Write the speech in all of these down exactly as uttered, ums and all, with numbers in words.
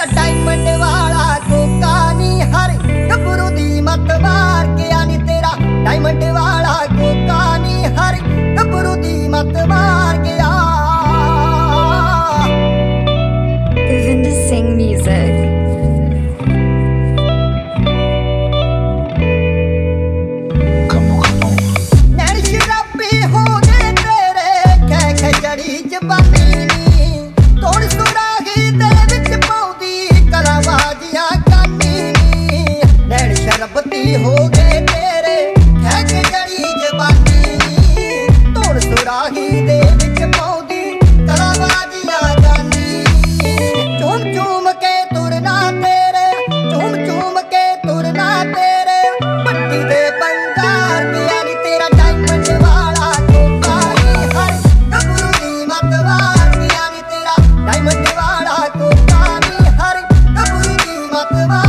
तेरा डायमंड वाला कोका नी हर गबरू दी मत मार के आनी तेरा डायमंड वाला कोका नी हर गबरू दी मत मार के आ। Vinda Singh Music. हो गए तेरे है के जड़ी जबानी तोड़ सुराही दे विच पौदी कलाबाजियां जानी चूम चूम के तुरना तेरे चूम चूम के तुरना तेरे पट्टी दे बंगार के यानी तेरा डायमंड वाला कोका नी हर गबरू दी मत मार के यानी तेरा डायमंड वाला कोका नी हर गबरू दी मत मार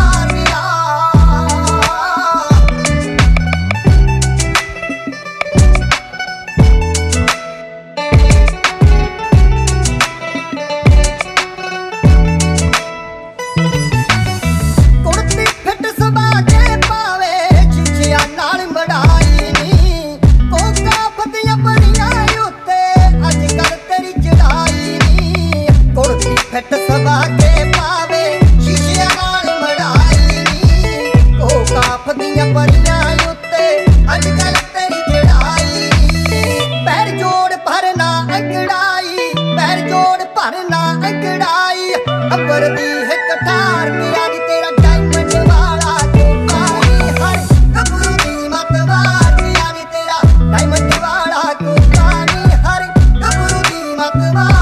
फिट सबा के पावे शीशिया नाल मड़ाई नी कोका फदियां परियां उत्ते अजकल तेरी चढ़ाई पैर जोड़ भरना अंगड़ाई पैर जोड़ भरना अंगड़ाई अबर दी हिक ठार के आज तेरा डायमंड वाला कोका नी हर गबरू दी मत मार के आज तेरा डायमंड वाला कोका नी हर गबरू दी मत मार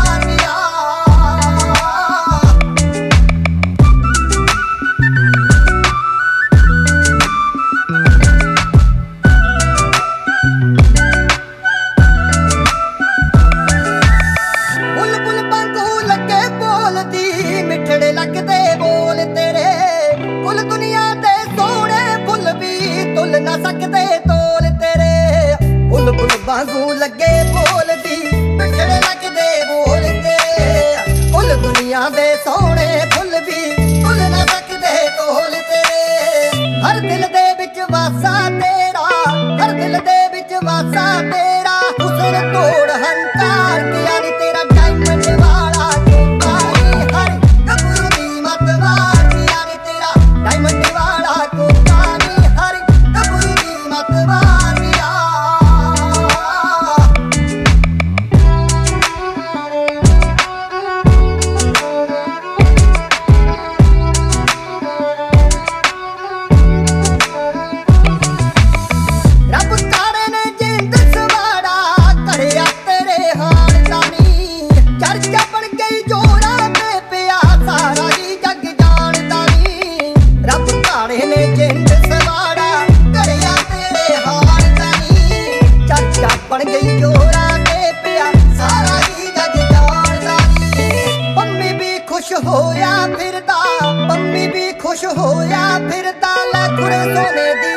लगदे बोल तेरे कुल दुनिया दे सोने फुल भी तुल ना सकदे तोल तेरे बुल बुल वांगू लगे बोल दी बिछड़े लगदे बोल तेरे कुल दुनिया दे सोने फुल भी तुल ना सकदे तोल तेरे हर दिल दे विच वासा तेरा हर दिल दे विच वासा तेरा हुस्न तोड़ हंकार के यानी तेरा डायमंड वाला कोका नी हर गबरू दी मत मार के यानी तेरा डायमंड वाला कोका नी हर गबरू दी मत मार के आ। रब काले ने जिंद सवाड़ा कड़िया तेरे हाल तानी चर्चा बन गई जोरा ते पिया सारा ही जग जानदा नी रब काले ने जिंद सवाड़ा कड़िया तेरे हाल तानी चर्चा बन गई जोरा ते पिया सारा ही जग जानदा नी पंमी भी खुश होया फिरदा पंमी भी खुश होया फिरदा लखुर सोने दी